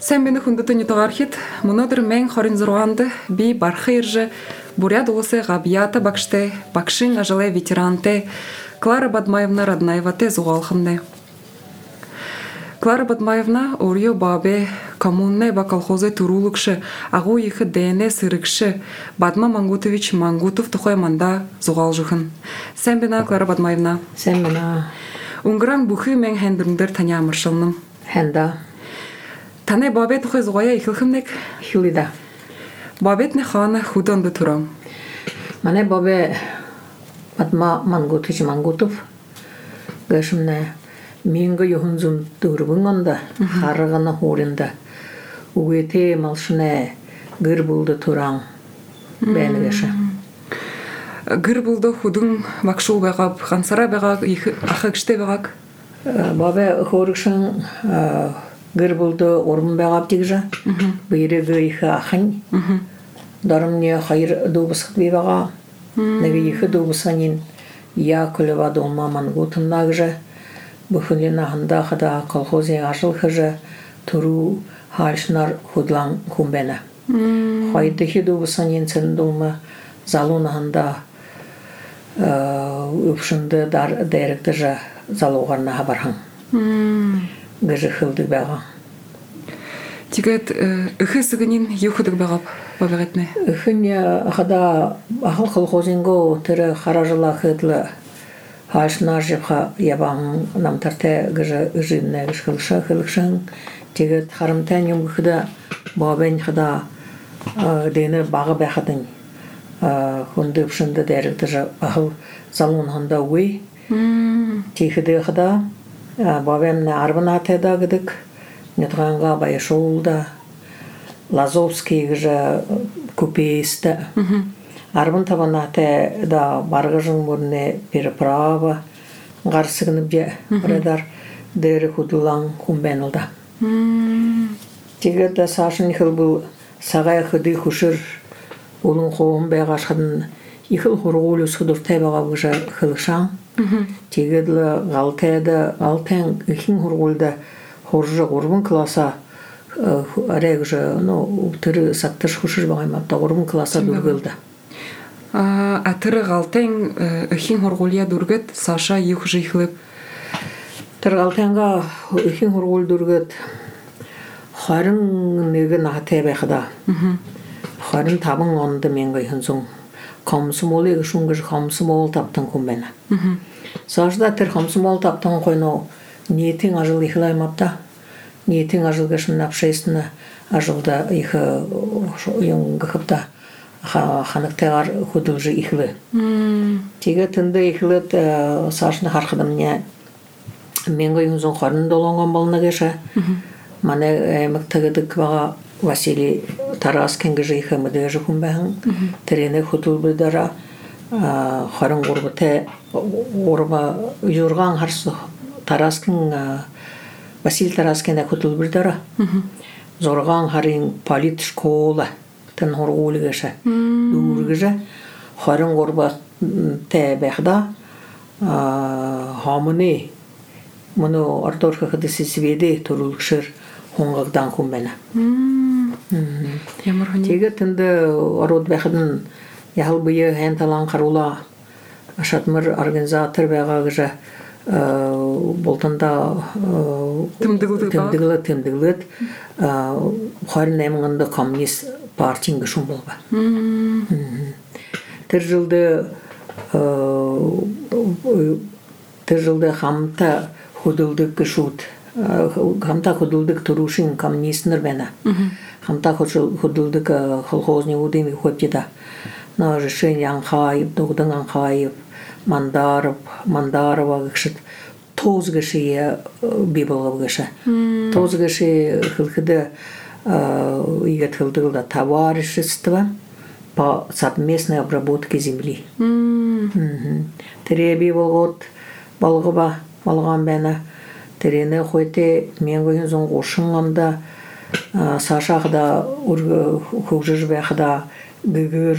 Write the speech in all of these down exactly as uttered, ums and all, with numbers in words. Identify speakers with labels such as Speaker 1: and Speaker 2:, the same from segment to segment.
Speaker 1: Сайн бэнэ хүндэт нэтогархит өнөөдөр мен хорин зургаанд би бархы ирж буряд улсын габията багштай багшин ажлын ветерантай Клара Бадмаевна Раднаеватай зугаалханны. Клара Бадмаевна өөрийн бабе коммунны ба колхозы төрүүлэгш агуу их ДНС сэрэгш Бадма Мангутович Мангутов тухай манда зугаалжухан. Сайн бэнэ Клара Бадмаевна.
Speaker 2: Сайн бэнэ.
Speaker 1: Унгран бүхий мен хэндрэмдэр таны амаршалным.
Speaker 2: Хэнда.
Speaker 1: Таны бабе тухай зугая ихэлхэмнэг
Speaker 2: Хилида.
Speaker 1: Бабетны хана худонд турам.
Speaker 2: Мане бабе Бадма Мангутович Мангутов гэшмнэ минго юхунзум дөрвөнгөндө харгана хууринда үгэтэ малшнэ гэр булды туран бэнгэшэ.
Speaker 1: Гэр булды худун багшуу байгаав гансараа байгааг их ахагштэй байгааг
Speaker 2: бабе хөөргшин гэр булды уран байгаав тэгжэ. Бэрэг их ахын. Дарамне хайр дубсхт бивага. Нэг их дубсанин Яковлева дома Мангутовнагжэ. Бүхнена ханда хада колхозын ажлахжэ туру халшнар худлан хумбена. Хайды хидубсанин цэндума залуна ханда өпшүндө дар директоржа залугарна хабархан. Гэжэ хылды бага.
Speaker 1: Тэгээд эхэсгэнин юхдаг байгаа бабагатны.
Speaker 2: Эхэн хада ахал колхозинго тэр харажла хэдла хашнар жиха ябан намтарте гэжэ жиннэ гэшхэлшэ хэлшэн тэгээд харамтай юм хада бабэн хада дэнэ бага байхадын хүндэвшэндэ дэрэгдэж ахал залун ханда уй тийхдэ хада бабэн арбанатеда гэдэг Нетранга Байшолда, Лазовский же купейста. Арбан таванате да баргажын мурне переправа гарсыгныбе радар дэрэ худулан кумбенылда. Тэгээд сашын хыл был сагай хыды хушыр улун хоом байгашхын ихыл хургулус худуртай бага бужа хылшан. Тэгээд л галтайда алтын ихин хургулда хоржа урбан класса арэгжа ну тэр сатташ хушир байгаа юм да урбан класса дүргэлдэ.
Speaker 1: А атэр галтын ихин хургуулия дүргэт Саша юхж ихлэп
Speaker 2: тэр галтынга ихин хургуул дүргэт харин нэг наатай байхада. Харин таван онд мянга хэнсэн комсомолыг шунгэр комсомол тавтан хүн байна. Сашда тэр комсомол тавтан хойно Нийтийн ажил ихлай мапта. Нийтийн ажил гэшн напшэйсна ажилда их юм гэхта ханагтайгаар хөдөлж ихлэ. Тэгээд тэндээ ихлэт саашны харахдамня мянга юнзон хорон долонгон болно гэшэ. Манай эмэгтэйгдэг бага Василий Тараскин гэж их мэдээж хүн байна. Тэрний хөдөлбөрөөр хорон гурвтай урба юрган харсах Тараскин Василий Тараскин хөтөлбөрөөр зургаан харын полит школа тэн хургуулгашаа дүүргэж хорин гурба тэ байхда хамны мөнө ордорх хэдэсэсвэдэ төрүүлгшэр хунгагдан хүн байна.
Speaker 1: Ямар хүн
Speaker 2: тэгээд тэнд орууд байхад яхал бие хэнталан харула шатмар организатор байгаа гэж болтонда тэмдэглэт тэмдэглэт хорин наймганда коммунист партийн гишүүн болба. Тэр жилдээ тэр жилдээ хамта хөдөлдөг гишүүд хамта хөдөлдөг төрүүшин коммунистнэр байна. Хамта хөдөлдөг колхозны үдийн хөтөда на решение Анхаев, Дугдан Анхаев Мандаров, Мандарова гэшэд тоз гэшээ биболгов гэшээ. Тоз гэшээ хэлхэдэ игет хэлдэг товарищество по совместной обработке земли. Тэрэ биболгот болгоба болгон байна. Тэрэнэ хойте мянга юнзон гушинганда сашахда хөгжиж байхда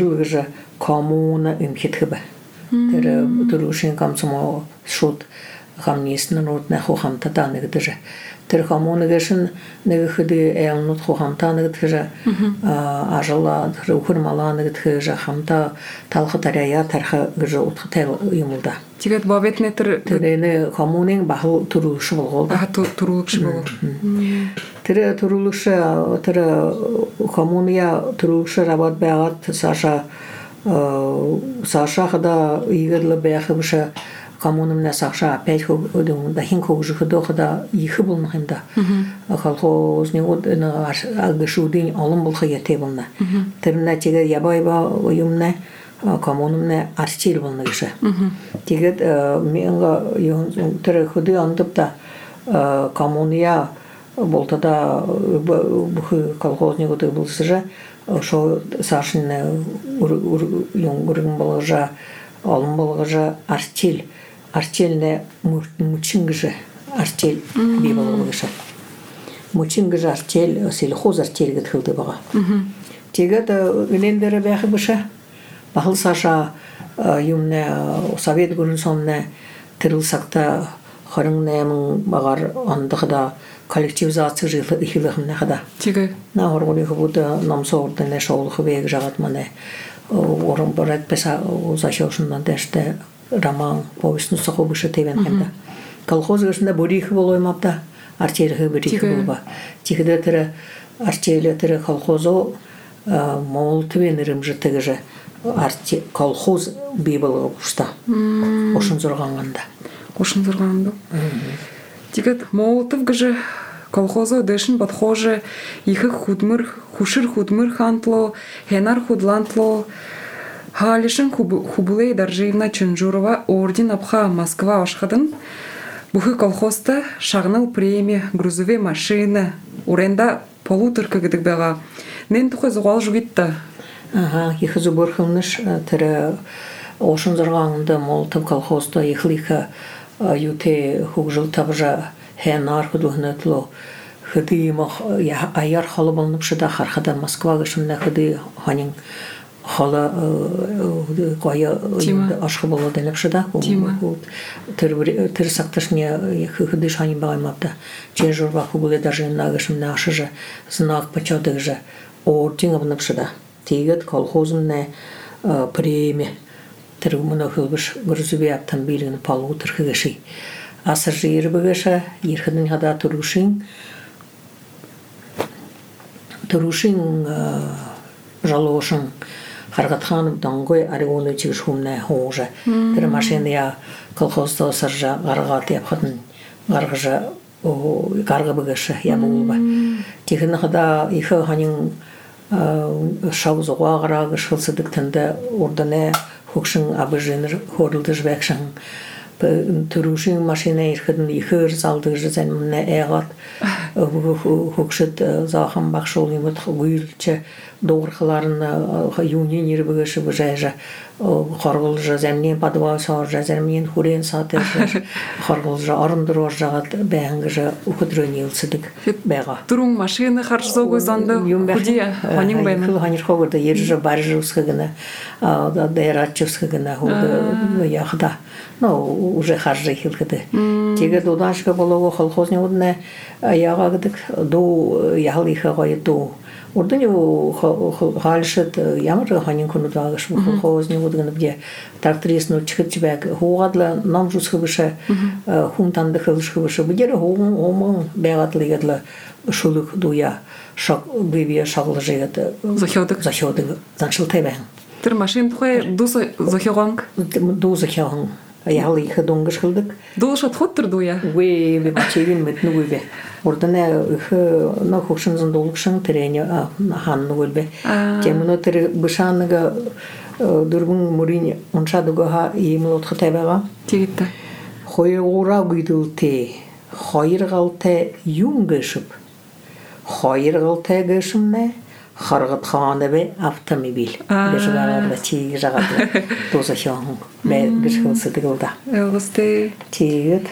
Speaker 2: гэгэрүүж коммуна имхэтхэбэ. Тэр төрүүшин комсомол шууд хамнисны нот на хохамта таныгдыжа. Тэр коммунигашин нэгхэди эйнут хохамта нэгдыжа ажала рухурмала нэгдыжа хамта талха тарая тарха гыжа утхтай юмулда.
Speaker 1: Тэгээд бабетне тэр
Speaker 2: тэрний коммунин бахал төрүүлш болгоо.
Speaker 1: Бахал төрүүлш болгоо.
Speaker 2: Тэр төрүүлш тэр коммуния төрүүлш работ байгаад Саша Саша хада игэрлэ байхавша коммунымна Саша опять ходун да хинко уже ходода их был нахимда. Халхоз негод на агшудин алым болха ятебна. Тэрнэ тэгээ ябайба юмна коммунымна арчил болна гэшэ. Тэгээд менга юм тэр ходи андапта коммуния болтада бүх колхознигод болсажа шо Сашинне юнгурын болгожа алым болгожа арчил арчилне мучингже арчил би болгожа мучингже арчил сельхоз арчил гэтхылды бага. Тэгээд үнендер байх баша бахал Саша юмне совет гүрэн сонне тэрэлсакта хорыңнэмэн багар андахда коллективизация ихлэхмнэ хада.
Speaker 1: Тэгээ
Speaker 2: на хоргоны хобута намсоордын не шоулх вег жагат мане орон барат песа зашошундан деште роман повестну сахобыша тевен хэмда. Колхоз гэшнэ борих болоймапта арчелхэ борих болба. Тихэдэ тэрэ арчелэ тэрэ колхозо мол твенерим жэтэгжэ арчи колхоз библ гушта. Ошон зорганганда.
Speaker 1: Ошон зорганганда. Тэгээд Молотов гэжэ колхозо дэшин подхоже их худмыр хушир худмыр хантло хенар худлантло халишин хублей Даржиевна Чунжурова орден апха Москва ашхадын бухы колхозта шагнал премия грузовые машины уренда полуторка гэдэг бага нен тухай зугал жугитта.
Speaker 2: Ага, их зуборхымныш тэр ошон зорганганда Молотов колхозта ихлиха юте хугжыл табжа хенар худухнатло хыды мах аяр халы болнуп шыда хархада Москва гышымна хыды ханин хала кая ашхы боло денеп шыда тэр тэр сакташне хыды шанин багаймапта чежурба хубуле даже нагышымна ашыжа знак почётыгжа орден обнуп шыда тегет колхозымна премия тэр мына хылбыш грузовый автомобилин полу тэрхэгши асар жир бэгэша ирхэдэн хада турушин турушин жалошин харгатхан дангой аригоны чигш хумна хожа тэр машина я колхозда саржа гаргат япхатын гаргажа гарга бэгэша я булба техна хада их ханин шаузуга гарага шылсыдык тэнда ордане хукшин абыжыныр хорылдыж бэкшин турушин машина ирхэдэн ихэр залдыж зэн мэнэ эгат хукшит захан бакшол юмыт гуйлче доорхаларын юнин ирбэгэш бэжэжа хорголжа зэмнин падва соржа зэмнин хүрэн сатэж хорголжа арындырор жагат бэнгжа ухудрөнилсыдык бэга
Speaker 1: турун машина харжзогой занды худия ханин бэм
Speaker 2: ханир хогорда ержа баржусхагына да дэрачусхагына худа яхда ну уже харжы хилхыды теге дудашка болого колхозне удне ягагдык до ялиха гайду ордын халшыт ямар ханин кунудагыш колхозне удганы бде трактористну чыгытчыбак хугадла намжусхыбыша хумтанды хылышхыбыша бдер хугун омун бегатлыгадла шулук дуя шак бибия шаглыжыгат
Speaker 1: захёдык
Speaker 2: захёдык заншылтайбан
Speaker 1: тэр машин тухай дуса захёганг
Speaker 2: ду захёганг яли хадунгыш хылдык
Speaker 1: дулш отходтыр дуя
Speaker 2: we we бачевин мет нугубе ордана их на хушин зандулукшын трене хан нугубе темно тер бышаныга дурбун мурин оншадуга имлот хатабага
Speaker 1: тигитта
Speaker 2: хойура гыдылте хойыргалте юнгышып хойыргалте гышымне харгат ханабе автомобиль бежаварда чи жагат тозахян ме гышхылсыдыгылда
Speaker 1: элгысты
Speaker 2: тигет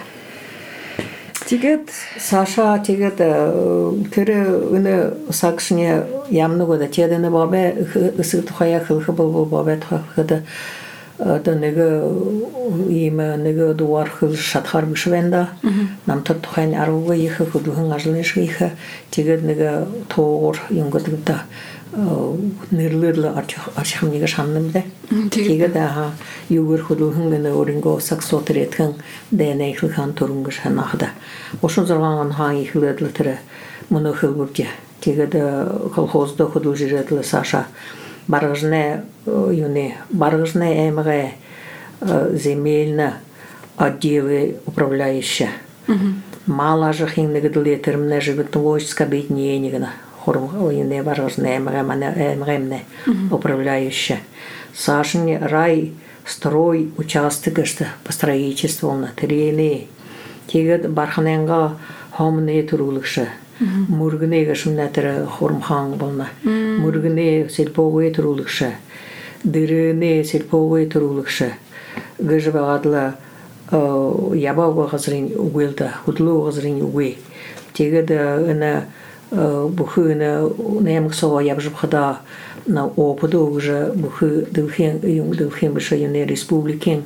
Speaker 2: тигет Саша тигет тэр үне сакшне ямныгода чедене бабе ысыт хая хылхы бол бабе хада да неге има неге дуар хыл шатхар бишвенда нам тот хан аруга иха худухан ажлеш иха тигед неге тоор юнгодда нэрлэрлэ арчхам неге шаннамда тигед ага югэр худухан неге оринго саксотеретхан дэнэ хан турунга шанахда ошон зорган хан ихлэдлэтэр моно хылгурдя тигед колхозда худужирэтлэ саша баргжне юни баргжне эмре земельно отделы управляющие мало же хинны гдлетер мне живет войска беднее хорм юни баргжне эмре мане эмремне управляющие сашни рай строй участок что по строительству на терене тигет барханенга хомне турулыкшы мургнеге шуннатыр хормхан болна мургне селповые турулыкшы дырене селповые турулыкшы гыжбагадла ябага газрин угелда худлу газрин уге тегеда ана бухына немсо ябжбхада на опыду уже бухы дылхен юм дылхен бешене республикен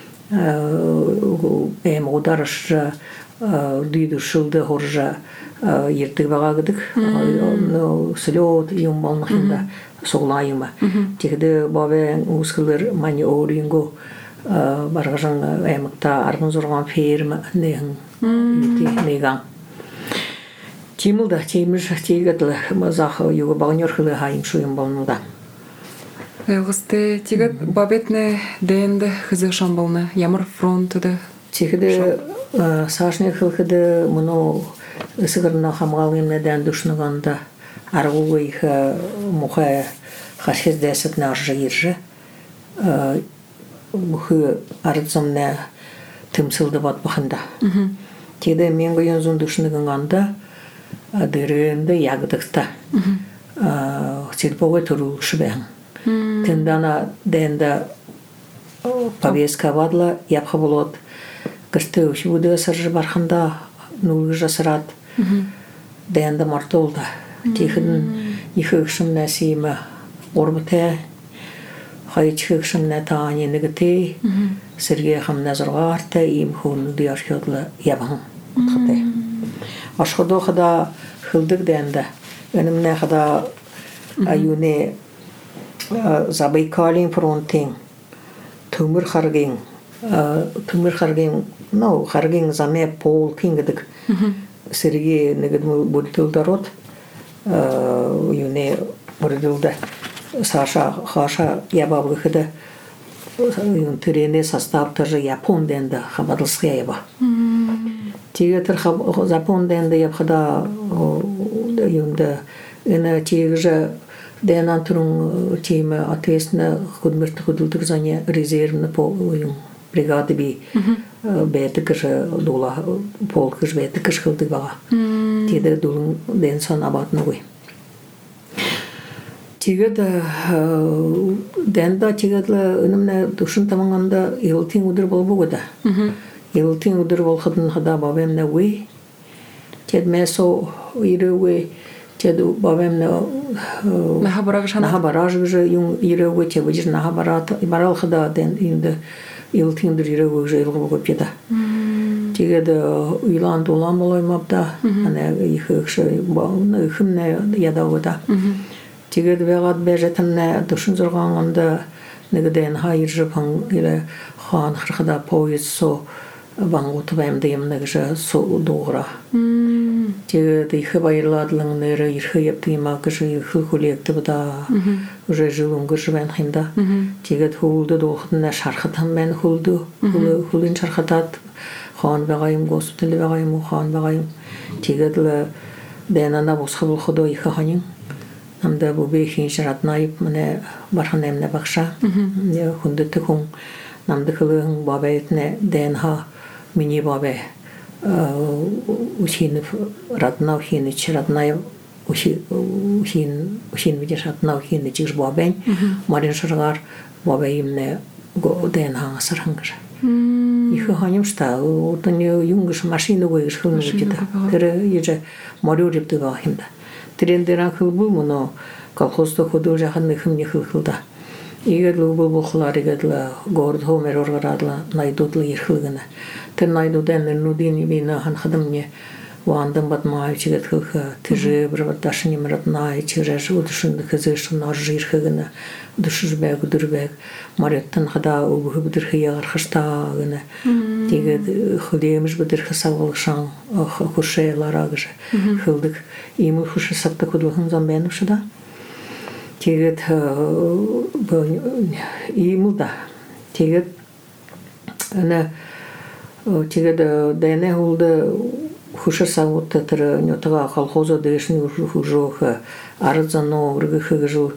Speaker 2: эм ударыш дүйді шылды хоржа ертіг бағағыдық слет юм болмақында соғлайыма тегді бабен ұсқылыр мани оринго барғажан әмікта арғын зорған ферма нехін неган тимылда тиміш тегідлі мазақы юғы бағынер қылы хайым шуым болмында
Speaker 1: Элгісті тегід бабетне дәнді хызық шамбалны ямыр фронтыды
Speaker 2: тегді сашне хылхыды мұны ысығырына хамғалымны дән дұшнығанда арғуы иха мұхай хашез дәсітні аржы ержі мұхы арыдзымны тымсылды бат бұхында тегді мен көйін зұн дұшнығыңанда дырынды ягыдықта селповы тұрылықшы бәң тындана дәнді повестка бадла япқа болот кірті өші сыржы барханда нулы жасырат дәнді мартолда текін екі үкшім нәсейімі орбыте қайчы үкшім нәтааны нігіте сірге қым нәзірға арты ем хуны дүйаршыдлы ябың ұтқыте ашқыды қыда қылдық дәнді өніміне қыда аюне Забайкалин фронтин төмір харгин төмір харгин ну харгин заме пол кингдик сирге негдм будтулдарот юне бурдулда саша хаша ябабгыда юн терене состав тоже япон денда хабарлская яба тигетер хаб запон денда ябхада юнда ина тигже Дэнан турун тема ответственно худмерт худулдык зане резервны по бригады би бетикш дула полкыш бетикш хылдык бага тиде дулун денсон абатны тигет дэнда тигетле өнүмне душун таманганда елтин удыр болбогода елтин удыр болхадын хада бабемне уй тедмесо ирөwe Теду бабемне нахабараж уже юн ирөwe те вижу нахабарат и барал хада ден инде илтин дыр ирөwe уже илгы педа тигеде илан долан болоймапта ана ихшэ бауны химне ядавода тигеде вегат бежетне душун зорганда негден хайр жапан иле хан хырхада поезд со вангут бемдем негже со догра тигеде их байладлың неры ирхэ яптыма кыжы их хулекты буда уже жылун гыжвен хинда тигет хулды дохтна шархатан мен хулды хулын шархатат хан багайым госпиталь багайым хан багайым тигедле бенана босхыл худо их ханин намда бу бехин шаратнайып мене барханемне бакша я хундыты хун намды хылын бабаетне денха мини бабе Усинов родна ухинич родная ухи ухин ухин видишь родна ухинич ж бабень марин шаргар бабаимне годен хаңсыр хаңгыр их ханим шта отын юнгыш машина гойгыш хылмыжыда тире еже марюрипты гахимда трендеран хылбу муно колхозда ходу жахан хым не хылда Игедлу булбулхлар игедла горд хомер оргарадла найдудла ирхилгана. Тер найдуден нудин бина хан хадамне вандам батмай чигет хылха тиже бравдашни мратнай чиреш удшун хазеш нажирхгана душжбек дурбек мареттан хада убхбдир хияр хштагана тигет худемш бдир хасавлшан хушеларагж хылдык иму хуш сапта кудвхан замбен шуда тигет имуда тигет ана тигет дене хулда хуша савутта тер нётага колхоза дэшни хужоха арзано ургыхыжу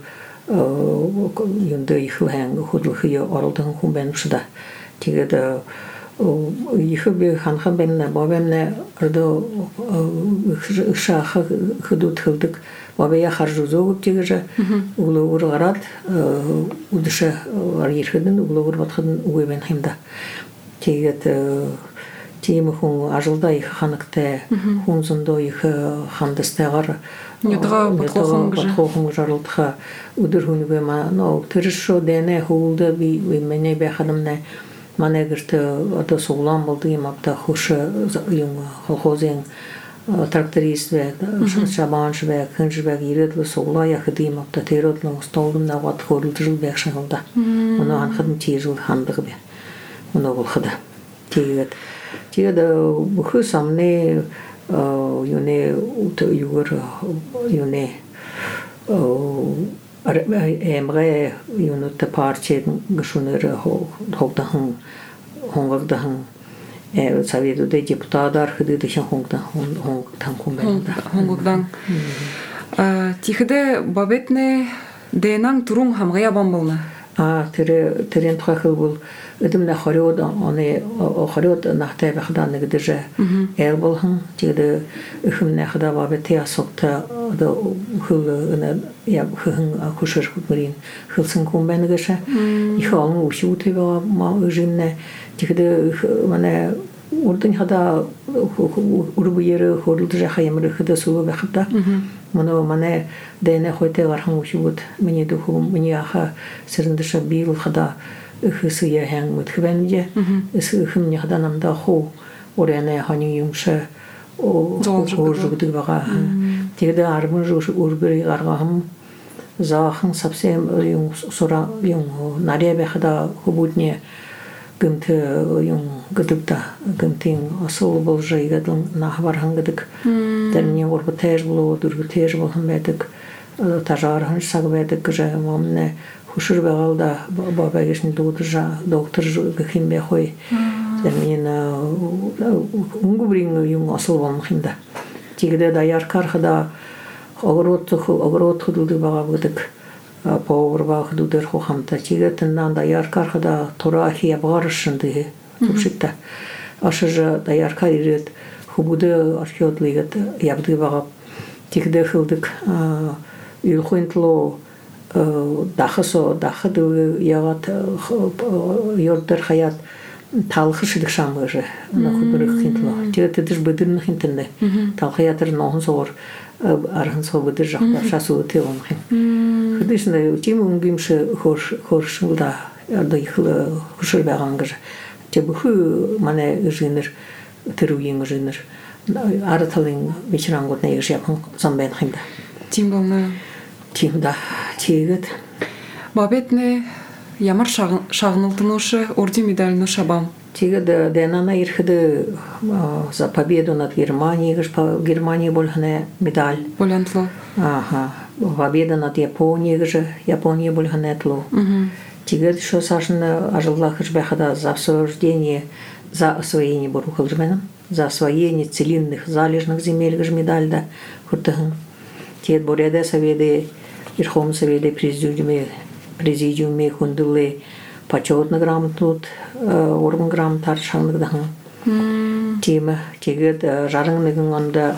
Speaker 2: юнда ихлэн худлхыя оролдан хумбен шда тигет ихбе ханхан бенна бабемне рдо шаха худут хылдык бабая харжузог тигеже улугур гарат удыша арирхеден улугур батхын уйбен химда тигет тим хун ажылда их ханыкте хунзундо их хандастагар
Speaker 1: нётга батхохун
Speaker 2: жарылтха удыр хунуге ма но тырышо дене хулда би мене бе ханымне манегерт ото соглам болду имапта хуша юм колхозен тракторист ве шабанш ве кынж ве иредле согла яхдим апта теротлон столдум на ват хорулжул бекшалда уну анхадым тижул хандыгы бе уну болхада тигет тигет буху самне юне ут югор юне эмре юну та парче гшунер хогдахан хонгагдахан э савиду де депутатар хыды дышан хонгдан хонгдан кумбенда
Speaker 1: хонгдан а тихде бабетне денан турун хамгая бамболна
Speaker 2: а тере терен трахыл бул эдемне хород аны хород нахтай бахдан негдеже эрболхан тиде ихмне хада бабет я сокта да хыл на я хын акушер хутмарин хылсын кумбенгеше ихалны ушуте ба ма ужинне тиде мане урдын хада урбуере хорулдже хаямры хада сулу бахта мано мане дене хоте вархан ушут мне духу мне аха сырындыша бил хада хысы я хан мутхвенже ысы хым не хада намда хоорене хани юмша о жугды бага тиде арбын жуш урбери гаргам захын совсем юм сора юм наребе хада хубутне гымты юм гыдыкта гымтын асыл бол жайгадын нахвархан гыдык терне орбутеж було дурбутеж болхан бедик тажархан сагбедик же мамне хушур бегалда баба гешни доктор доктор гхимбе хой терне унгубрин юм асыл болмын хинда тигде даяр кархада огорот огорот худулды бага гыдык поварба худудер хохамта тигетен нанда яркархада турахия барышынды тупшитта ашыжа да яркарирет хубуды археодлигет ябды бага тигде хылдык юлхуинтло дахасо дахады ягат йордер хаят талхышыдык шамыжы на хубурых хинтло тигете дыш быдырны хинтенде талхаятыр нохын соор архын собыдыр жакта шасуы тегон хин хыдышны тим унгимше хош хошулда арды хылы хушыр багангыр тебху мане жинер теруин жинер араталин вечерангот не яшапын замбен хинда
Speaker 1: тим болна
Speaker 2: тимда тигет
Speaker 1: бабетне ямар шагнылтынушы орден медаліні шабам
Speaker 2: тигет денана ирхыды за победу над Германией Германии больхане медаль
Speaker 1: болянтло
Speaker 2: ага победа над Японией же Япония больханетло тигет что сашна ажыллах жбехада за освобождение за освоение бурухалжменом за освоение целинных залежных земель же медаль да хуртахын тигет бореде соведе Верховном совете президиуме президиуме хундулы почетный грамотнут орын грамотар шаңдыгдаһын тема тегет жарыңныгын анда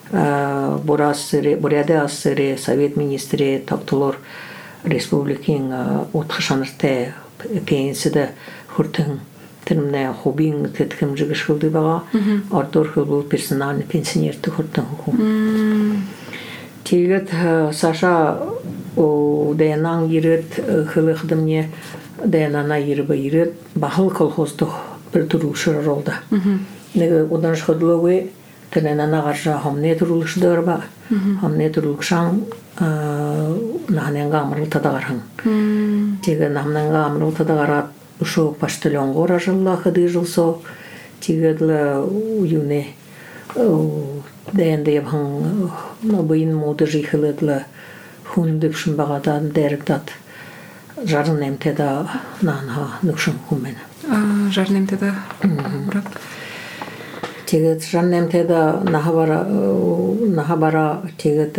Speaker 2: борасыре бореде асыре совет министре токтолор республикин отхышанырте пенсияда хуртын тирмне хобин тетким жигышылды бага артор хул персональный пенсионер хуртын тегет Саша о даянан ирет хылыхдым не даянана ирбе ирет бахыл колхозды бір турушыр ролда. Неге одан шходлове тенена гаржа хамне турулышдыр ба. Хамне турулышан нахненга амрыл тадагархан. Теге нахненга амрыл тадагарат ушо паштылон гора жылла хады жылсо тигедле уюне дәйенде ябхан набыйын моды жихылыдлы хундыпшын бағадан дәріктат жарын әмтеда нанға нүкшін хумен.
Speaker 1: Жарын әмтеда мұрат?
Speaker 2: Тегет жарын әмтеда наға бара тегет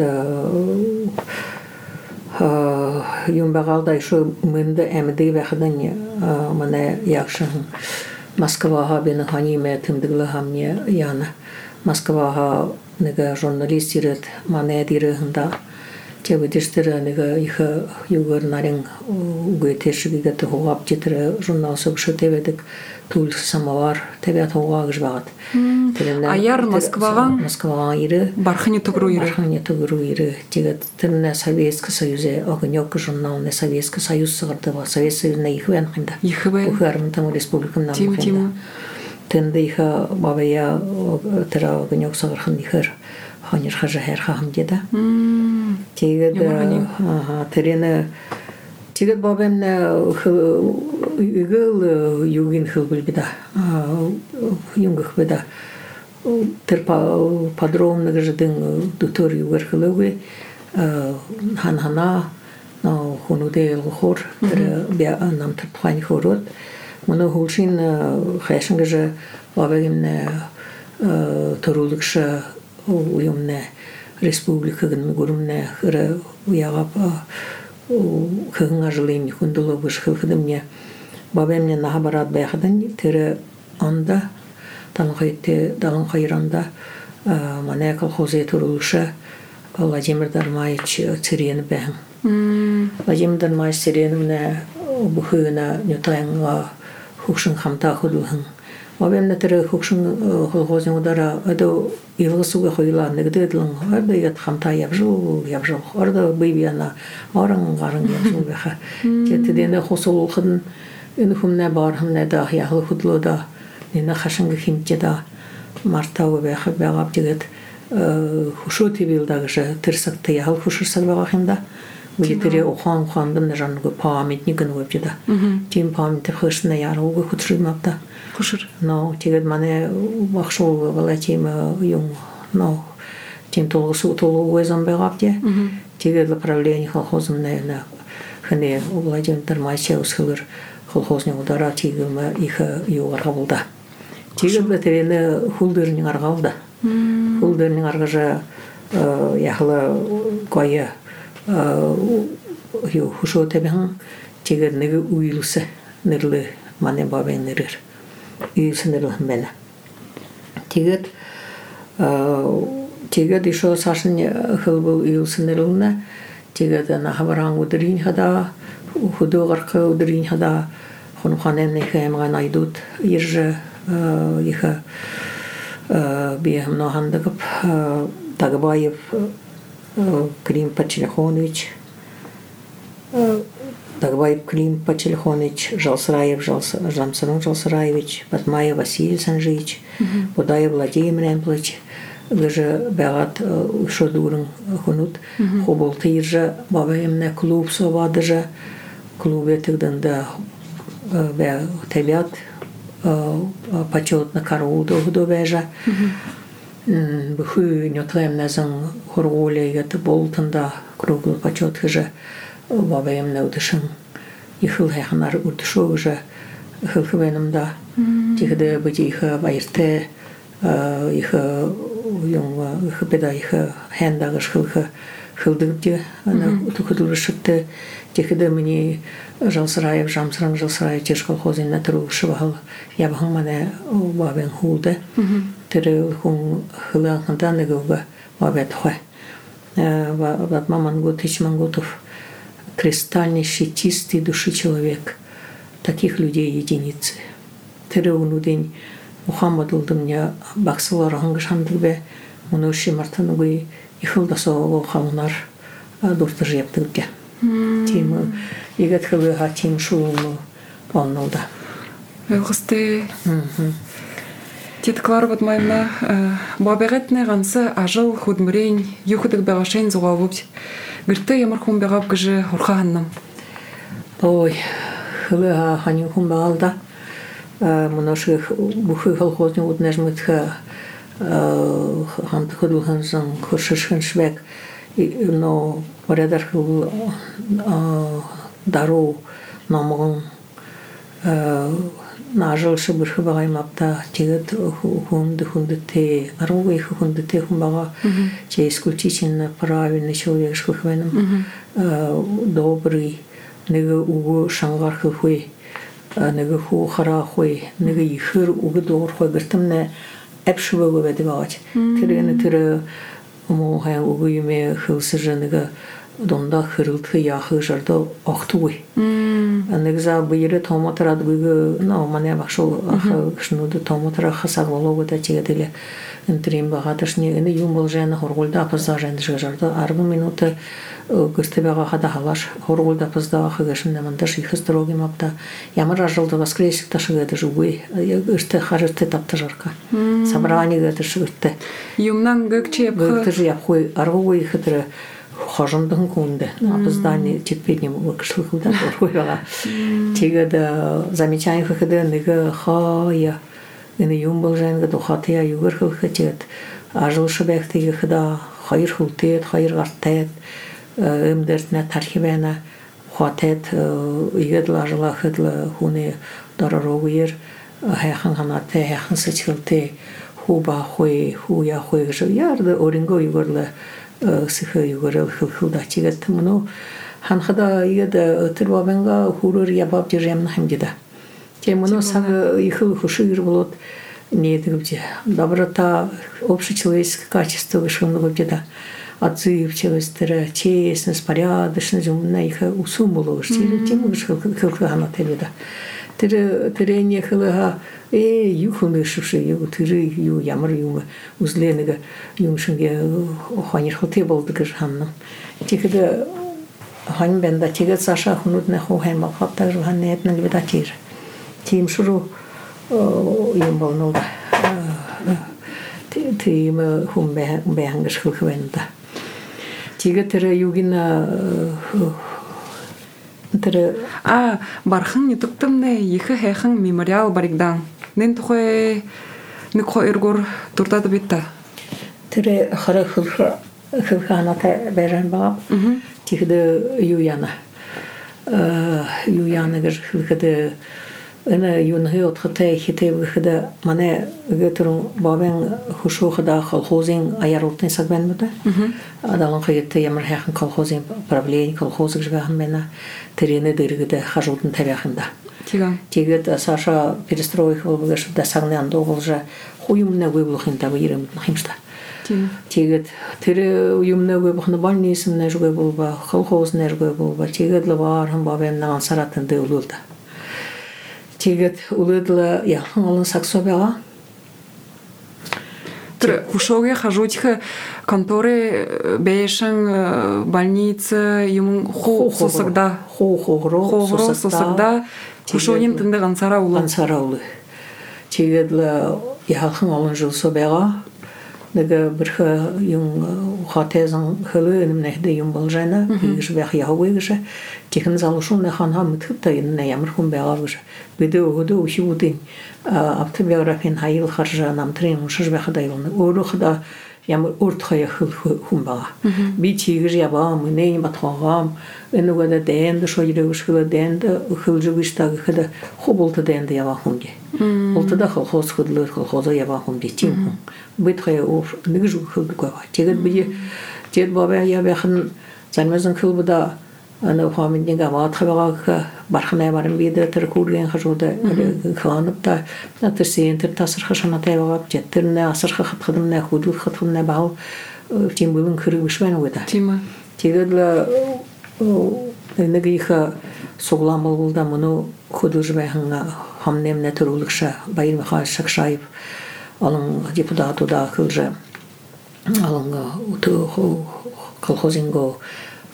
Speaker 2: юмбағалда шо мымды әмді бәқідан міне яқшын Москваға бені ханиме тымдығылы хамне яны. Москваға неге журналист ирет мане дирыгында тебедештері неге ихы югырнарың угетешіге тұғап жетірі журнал сөкші тебедік тул самовар тебет оғағыш бағыт.
Speaker 1: Аяр Москваға
Speaker 2: Москваға ирі
Speaker 1: бархыне тұғыру ирі.
Speaker 2: Бархыне тұғыру ирі. Тегет тіріне Советский Союзе огынек журналыны Советский Союз сығырды ба. Совет Союзына ихы бән қында.
Speaker 1: Ихы бән?
Speaker 2: Ухармын республикамнан қында. Тенде иха бабая тера огынек сығырхын ихыр ханер хажа хер хахым деді. Тегет терені тегет бабамны үгіл югин хыл білбіда. Юнгық біда. Тер подробно жадың дутор югар хылыгы хан-хана хунуде елғыр бе нам тырпхань хорот. Мұны хулшин хайшынғы жа бабагимне тұрулықшы уйымне республикагын мүгірімне хыры уяғап кығын ажылын хүнділі бұш хылқыдымне бабамне наға барад бәқыдын тірі анда далын қайранда мане колхозе тұрулықшы Владимир Дармаевич цирені бәғын. Владимир Дармаевич циренімне бұхыына нютайынға хукшын хамта худылхын. Бабамны тірі хукшын колхозын удара әді илғы суға қойылан негді еділін. Әрді ет хамта ябжыл, ябжыл. Әрді бейбияна арың ғарын ябжыл бәқі. Кетідені қосыл ұлқыдын үнікімне бархымне да яғылы худылы да нені қашынғы химтте да мартауы бәқі бәғап дегет хұшу тебелдағы жа тірсікті яғыл хұшырсақ бәғақында. Бүлетері оған қандым жанығы памятнигін өп деді. Тем памяты хышына яры оғы құтшылмапта.
Speaker 1: Құшыр?
Speaker 2: Но тегед мане бақшы оғы бала тем үйің. Но тем толғысы толғы өзім бәғап де. Тегедлі правление колхозымна хіне Владимир Дармаевич өсхілір колхозны удара тегілмі ихі үйіғарға болды. Тегедлі терені хулдырының арғалды. Хулдырының арғажа яғылы қойы хушо тебен тегер неге уйлысы нерлы мане бабен нерер уйлысы нерлы мен тегер тегер дишо сашын хылбыл уйлысы нерлына тегер на хабаран удрин хада худо гарка удрин хада хонханен не хемган айдут ирже иха бихм нохандыгып Тагбаев Клим Почелихонович, Тагбаев Клим Почелихонович, Жалсраев Жамсарон Жалсраевич, Батмаев Василий Санжевич, Будаев Владимир Эмплович, гыжы бәғат шодурын хунут, хоболты иржа бабаемне клуб совадыжа, клубе тыгдында бә табиат почетно караулды худо бәжа. Бүхі нөтләйімнәзің хорғолі еті болтында круглы почет хыжа бабаемне удышын ихыл хайханар удышу хыжа хыл хывенімда тихіді бүді ихы байырты ихы ихы беда ихы хәндағыш хылхы хылдығыпте тұқыдылы шықты тихіді мені Жалсыраев, Жамсыран Жалсыраев теш колхозына тұрылышы бағыл ябығын мане бабен хулды тірі хүн хылаңында негеуға бабет хой. Батма Мангут Ич Мангутов кристальнейший, чистый души человек. Таких людей единицы. Тірі уну день Мухаммад ұлдымня бақсылар аңғышандығы бе мұны үші мартаны бұй ихылдасы оғы қалынар дұрты жептігіге. Тимы игет хылыга тим шулму оннолда.
Speaker 1: Элгысты. Титклар батмайна бабегетне гансы ажыл худмрень юхудык бегашен зугавупт. Гырты ямар хум бегап гыжы урхаганным.
Speaker 2: Ой, хылыга ханин хум бегалда. Моноших бухы колхозны утнежмытха хамты худулханзан хуршышхын швек. Но порядок дару намгын нажыл шыбырхы багаймапта тегет хунды хунды те аругай хунды те хумбага че исключительно правильный человек шхвеном добрый нега угу шангар хой нега ху хара хой нега ихыр угу дор хой гыртымне эпшвого ведевать терene тер моhay угу юме хылсыжыныга донда хырылты яхы жарда охтуй. Анегза быйры томатра дбыгы на мане башол ахы кшнуды томатра хасаглого да тегеделе интрим багатышне эне юмбол жена хоргулда пазда жендж жарда арбы минуты гыстебага хада халаш хоргулда пазда хыгышында мандаш их строги мапта ямар ажылды воскресик ташыгады жугуй гышты харыты тапты жарка собрание гыты шыгытты
Speaker 1: юмнан гыкчеп
Speaker 2: гыкты яхой аргуй хытры хожымдың күнді опоздание терпением выкшлыхуда орхойга тегеда замечание хыды неге хая эне юмбол женга дохатя югыр хылхатет ажыл шыбектеге хыда хайыр хултет хайыр гартет эмдертне тархибена хатет игедл ажыла хыдла хуне дарарогуер хайхан ханате хайхан сычылте хуба хой хуя хой ярды оринго югырлы сыхы югырыл хылхылда тегет муну ханхада иеда тырбабенга хурыр ябап дежем нахимдида те муну сага ихыл хушыр болот недигбде доброта общечеловеческое качество вышынного беда отзывчивость честность порядочность умная их усум было тем тем хылхылга ханатебеда тире тирение хылга э юхуны шушы ю тиры ю ямар ю узленеге юмшынге ханир хоте болды гырханны тикеде хан бенда тиге саша хунутне хоhem хатта жуханнетне либедатир тим шуру юм болнул тим хум бе беангыш хылхвенда тиге тире югина тире
Speaker 1: а бархын нитуктымне ихы хэхэн мемориал баригдан нен тухай нико эргор турдады битта
Speaker 2: тире хара хылха хылханата берен ба тигде юяна юяна гэр хылхаде эне юнхи отхате хите выхда мане гетрун бабен хушухда колхозин аярултын сагбенмута адалын кыйытты ямар хэхэн колхозин правление колхозыг жгахан бена терене дыргыда хажултын табяхында
Speaker 1: тиган
Speaker 2: тигет саша перестройка болгаш да сагнан доголжа хуюмна выблухын табы ирем химста тигет тере уюмна выблухны больницамна жгой болба колхозна жгой болба тигет лавархан бабен наган саратын дылулда тигет улыдла яхан алын саксобяга
Speaker 1: тре хушоге хажутха конторы бешен больница юм ху сосагда
Speaker 2: ху хогро
Speaker 1: сосагда хушонин тынды гансара улы
Speaker 2: гансара улы тигетла яхан алын жылсобяга неге бирха юм хатезан хылы немнехде юм болжана игшбях яхуйгыша тихэн залушун нехан хам тхта инне ямрхун бягаргыша биде огоды ухиудин автобиографин хайыл харжа намтрин шжбях дайлны орухда ямар уртхая хыл хумбага би тигж яба мыне батхагам энугада дэнде шойрегышкыла дэнде хылжыгышта хыда хоболта дэнде ява хунге олтада колхоз хыдлы колхоза ява хунге тим битхая оф нигжу хылгыга тегет би тет баба ябахын занмазын хылбуда ана хаминдин гават хабага бархнай барым биде теркурген хажуда ханапта натсентер тасыр хашана тайвага жеттерне асыр хатхадымна худул хатхымна бау тим булын кырыбышман уйда
Speaker 1: тима
Speaker 2: тегедла энегиха соглам болда муну худужбахынга хамнемне турулыкша байыр махаш шакшайып алын депутату да кылжа алынга уту колхозинго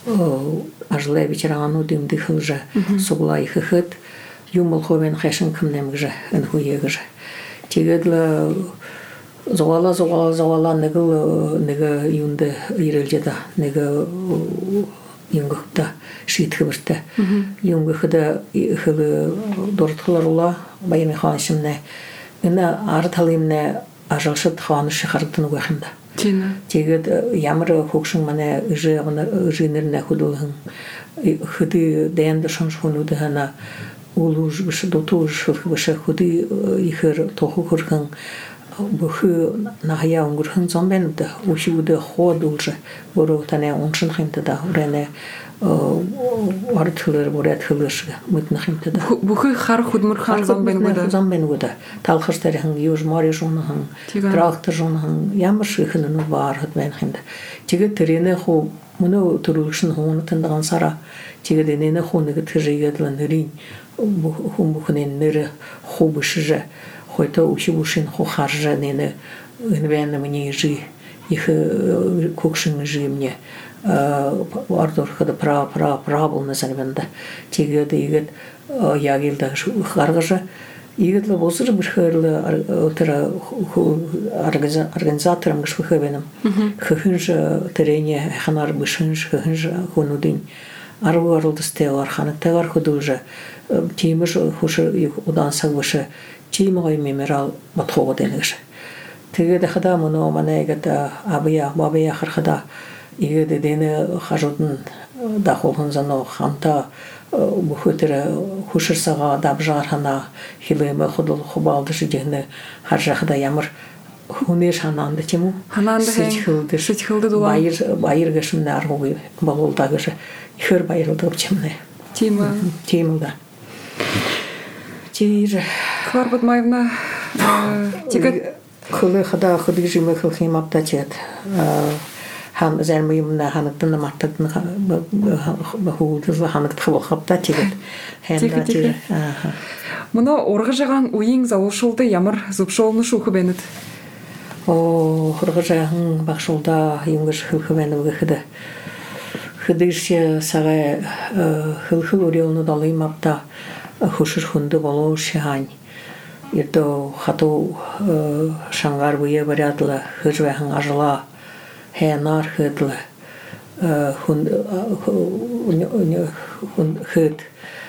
Speaker 2: ажлай ветерану дымды хылжа сугла ихыхыт юмыл ховен хэшин кымнемгжа энхуегжа тегедла зоала зоала зоала негыл нега юнды ирелжеда нега юнгыхта шитхыбырта юнгыхда хылы дортхларула байми ханшымне ина арталымне ажалшыт ханы шахардын угахында тегед ямыр хокшын мане ыжы ыжынырна худулхын хыды дэнда шоншхунуды хана улуж бышы дотуж бышы худы ихыр тоху хурхын бухы нахая унгурхын зомбенуды ушиуды ходулжы бору тане оншын химтада урене артылыр борят хылышга мытны химтада
Speaker 1: бухы хар худмурхан зомбенуды
Speaker 2: зомбенуды талхырстарыхын юж мари жонхын трактор жонхын ямыршы хынын бар хытмен химда теге терене ху муну турушын хуны тындаган сара теге денене хуныгы тыжыйгыдлан рин хум бухнен ныры хубышыжа хойто учибушин хохаржа нене инвенна мне жи их кокшин жи мне ардор хада пра пра прабыл назарвенда тегеде игет ягилда харгажа игетле босыр бишхерле отра организаторам гышхевенам хыхынжа терене ханар бишынж хыхынжа хунудин арварлдыстелар ханаттагар худужа тимиш хушы удан сагвышы тимой меморал батхого денеш теге хада моно манегата абия бабия хархада иге дене хажудын дахолгон зано ханта бухутера хушырсага дабжархана хилеме ходол хобалды жигне харжахда ямыр хунеш хананды тему
Speaker 1: хананды хылды шитхылды дула
Speaker 2: байыр байыр гашымны аргуй балолдагыжы ихыр байырылды чемне
Speaker 1: тима
Speaker 2: тимуда тиже
Speaker 1: Клара Бадмаевна, тегет
Speaker 2: хылы хада хыдыжымы хылхим аптачет. Хан зермиимна ханаттын маттын бахулды ханат хыбыл хапта тегет.
Speaker 1: Тегет тегет. Мына оргыжаган уйың залушулды ямыр зупшолны шухы бенет.
Speaker 2: О, оргыжаган бакшулда юнгыш хылхы бенет хыды. Хыдыш сага хылхыл урелны далыйм апта хушыр хунды болу шихань. Ирдо хату шангар буе барядлы хыжвахын ажыла хэнар хыдлы хун хыд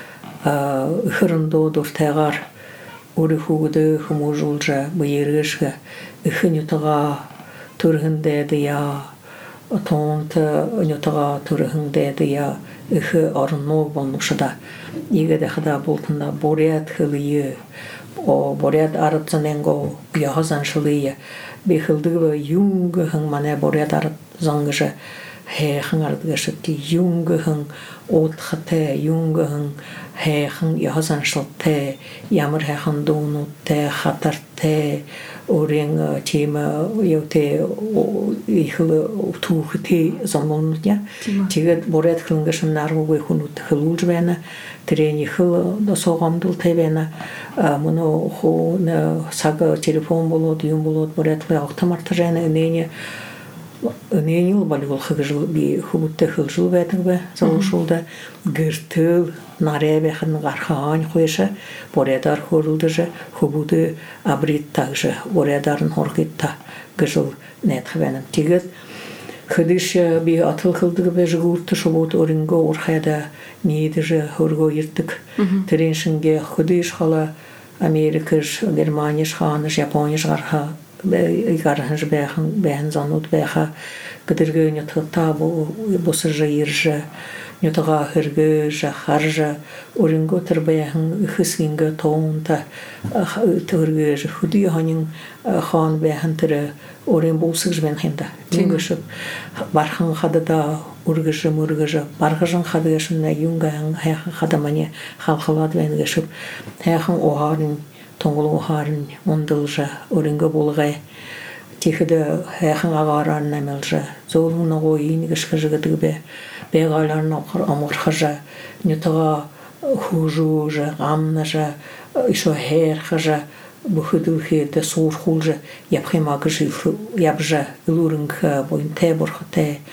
Speaker 2: хырындо дуртагар ури хугуды хумужулжа буерышга ихын ютага тургын деді я тонты ютага тургын деді я ихы арынно болнушыда егеде хада болтында борят хылые о борят арытсаненго яхазан шылые бехылдыгы юнгыхын мане борят арытзангыжы хэхын ардыгышыпти юнгыхын отхате юнгыхын хэхын яхазан шылте ямыр хэхын донутте хатарте орен тема yote ихлы тухте замоння тэгээд борят хылынгышын наргугы хунут хылулжвена трени хыл до согамдыл тевена муну ху на сага телефон болот юм болот борят автоматтажена нене ненил балгол хыгжыл би хубутте хылжыл бетгбе залушулда гыртыл наребехын гархан койша борядар хорулдыжы хубуды абрит также борядарын хоргитта гыжыл нетхвенем тигет хыдыш би атыл кылдыгы бе жгурты шубут оринго урхада нидыжы хорго иртик треншинге хыдыш хала Америкаш Германияш ханыш Японияш гарха игарханж бэхан бэхан занут бэха кыдыргы нютта бу босыжы иржы нютага хыргы жахаржа оринго тербэхан хысгинга тоонта тыргы худи ханин хан бэхан тыры орин босыж бен хинда тингышып бархан хадада ургыжы мургыжы баргыжын хадыгышына юнган хайхан хадамане халхалад бенгышып хайхан оарын тоңгол оарын ондылжа оринго болгай тихиде хайхан агаран намелжа золуна гоин гышкыжыгыдыгбе бегаларны амурхажа нютага хужужа амнажа ишо херхажа бухыдухеде сурхулжа япхемагыжы ябжа лурынг боин теборхте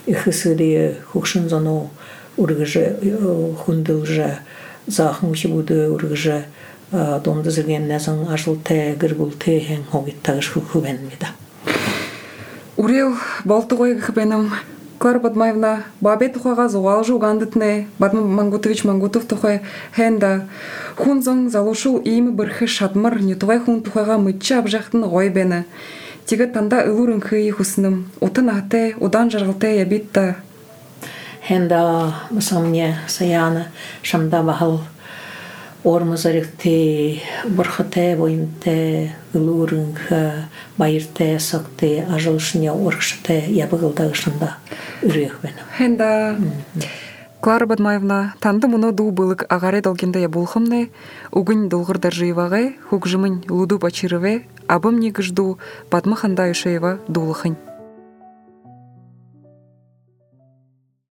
Speaker 2: ихысыды хукшин зону ургыжы хундылжы захын учи буды ургыжы домды зырген назан ажыл те гыргул те хен хогит тагыш хукубен мида.
Speaker 1: Урел Балтугой хбеном Клара Бадмаевна бабе тухага зуалжу гандытне Бадма Мангутович Мангутов тухай хенда хунзон залушул им бырхы шатмыр нютувай хун тухага мытча абжахтын гойбені. Тиге танда ылурын хый хусным утын ате удан жаргалте ябитта.
Speaker 2: Хенда мусамне саяны шамда бахал ормазарыкте бырхыте бойымте ылурын байырте сакте ажылшыне оркшыте ябыгылдагышында үрекбен.
Speaker 1: Хенда Клара Бадмаевна танды муно ду былык агаре долгенде ябулхымне угынь долгырдар жыйвагы хугжымын луду пачырыве абым негыжду Бадма ханда юшеева дулыхынь.